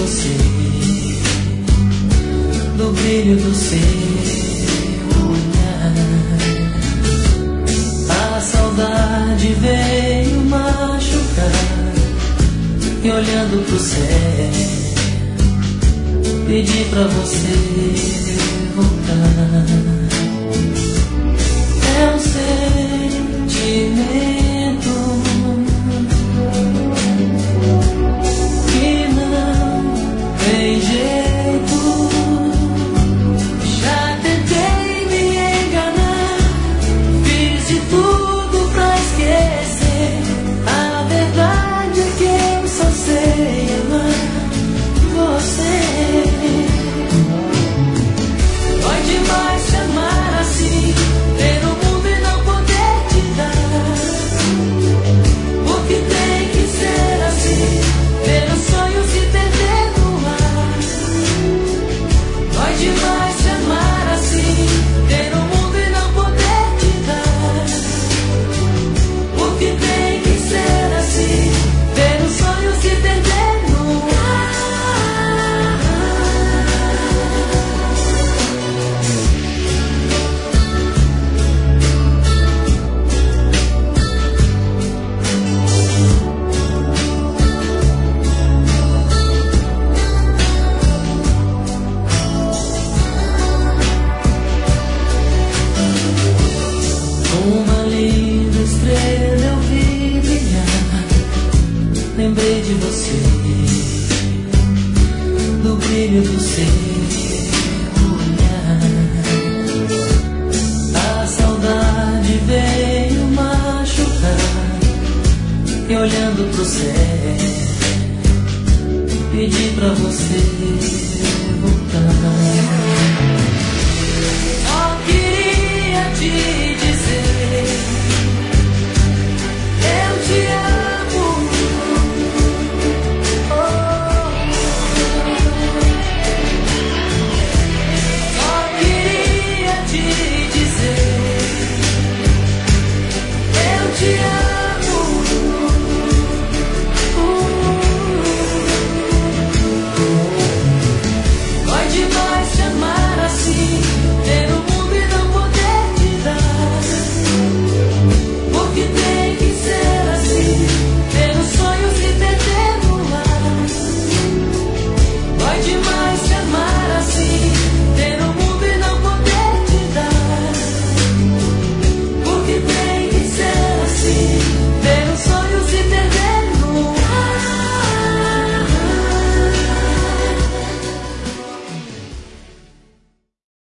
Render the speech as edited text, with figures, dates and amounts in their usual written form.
você, do brilho do seu olhar. A saudade veio machucar, e olhando pro céu, pedi pra você voltar. É um sentimento que não tem jeito. Já tentei me enganar, fiz de tudo pra esquecer. A verdade é que eu só sei amar você. Dói demais te amar assim, ter o mundo e não poder te dar. Porque tem que ser assim, ver os sonhos se perder no ar. Dói demais te amar assim, ter o mundo e não poder te dar. Porque tem que ser assim, ver os sonhos se perder no ar. Uma linda estrela eu vi brilhar, lembrei de você, do brilho do seu olhar. A saudade veio machucar, e olhando pro céu, pedi pra você